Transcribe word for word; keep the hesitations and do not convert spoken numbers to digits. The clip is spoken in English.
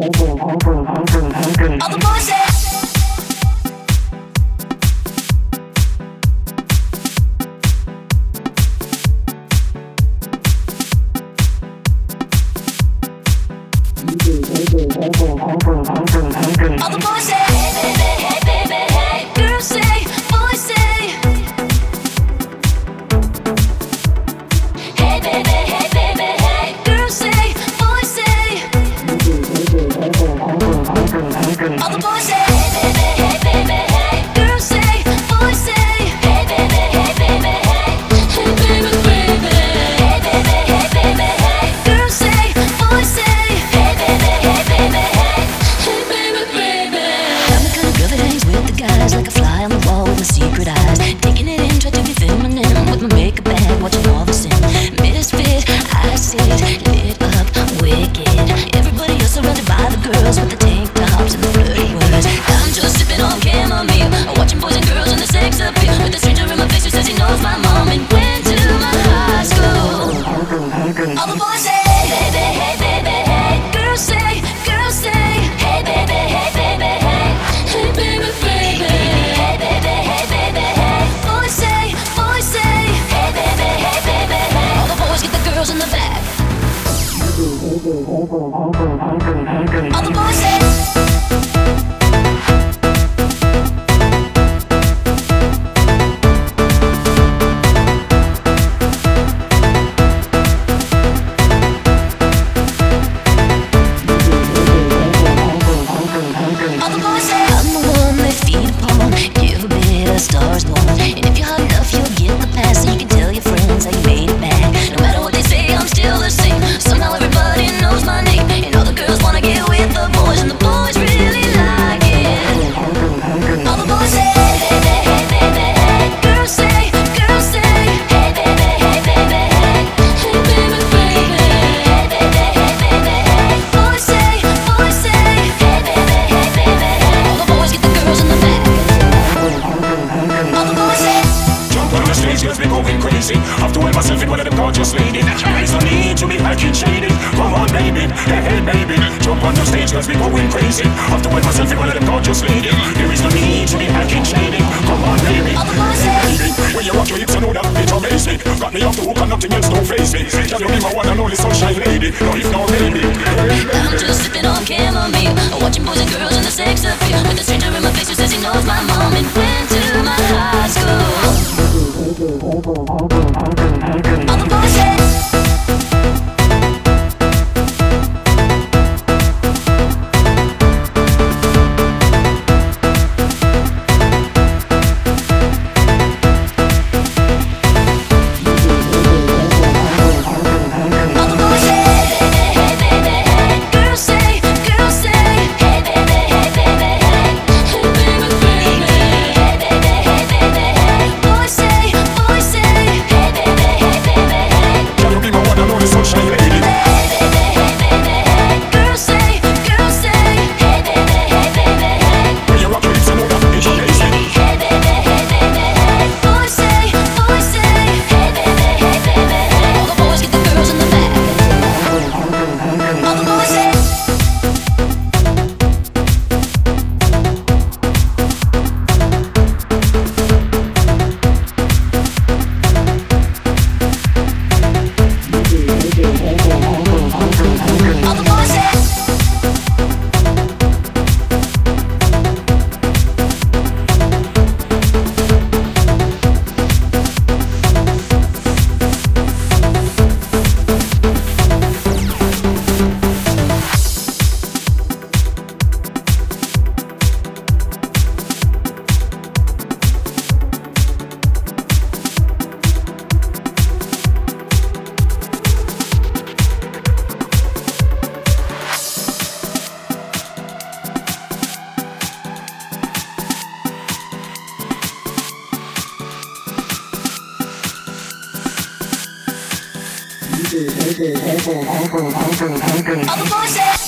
All the boys say all the boys say, hey baby, hey baby, hey. Girls say, boys say, hey baby, hey baby, hey. Girls say, boys say, all the boys say, hey baby, hey baby, hey. Girls say, boys say, hey baby, hey baby, hey. Hey baby, baby, hey baby, hey baby, hey. Girls say, boys say, hey baby, hey baby, hey. Hey baby, baby. I'm the kind of girl that hangs with the guys like a fly on the wall with my secret eyes. Taking it in, try to be feminine with my makeup bag, watching all the sin. Misfit, I sit, lit up, wicked. Everybody else surrounded by the girls with the tank tops and the flirty words. I'm just sipping on chamomile, watching boys and girls and the sex appeal. With a stranger in my face who says he knows my mom and went to my high school. All the boys say, hey baby, hey baby, hey. Girls say, girls say, hey baby, hey baby, hey. Hey baby, baby, hey baby, hey baby, hey. Boys say, boys say, hey baby, hey baby, hey. All the boys get the girls in the back. All the boys say. All the boys say I'm the one they feed upon. Give a bit of stars born. And if you're hot enough, you'll get the pass. So you can tell your friends how you made it back. No matter what they say, I'm still the same. Somehow everybody knows my name. And all the girls wanna get with the boys. And the boys really like it. All the boys say, hey baby, hey baby, hey. Girls say, girls say, hey baby, hey baby, hey. Hey baby, baby, hey baby, hey baby, hey. Boys say, boys say, hey baby, hey baby, hey. All the boys get the girls in the back. All the boys say. Jump on the stage, girls be going crazy. Have to wear myself in one of them gorgeous ladies. There's no need to be acting shady. Come on, baby, hey, hey, baby. Jump on the stage, girls be going crazy. Have to wear myself in one of them gorgeous ladies. There is no need to be acting shady. Come on, baby, All the boys say. baby. When you rock your hips, I know that it amaze me. Got me off the hook and nothing else don't face me. Can you be my one and only sunshine lady? No, if not, baby. I'm just sipping on chamomile, watching boys and girls in the sex appeal. With a stranger in my face who says he knows my mom and went to my high school. All the boys say. All the boys say, hey baby, hey baby, hey. Girls say, girls say, hey baby, hey baby, hey. Hey baby, baby, hey baby, hey baby, hey. Boys say, boys say, hey baby, hey baby, hey. Can you be my one and only sunshine lady? Hey baby, hey baby, hey. Girls say, girls say, hey baby, hey baby, hey. When you rock your hips, I know that it amaze me. Hey baby, hey baby, hey. Boys say, boys say, hey baby, hey baby, hey. All the boys get the girls in the back. All the boys say. All the boys say. All the boys say.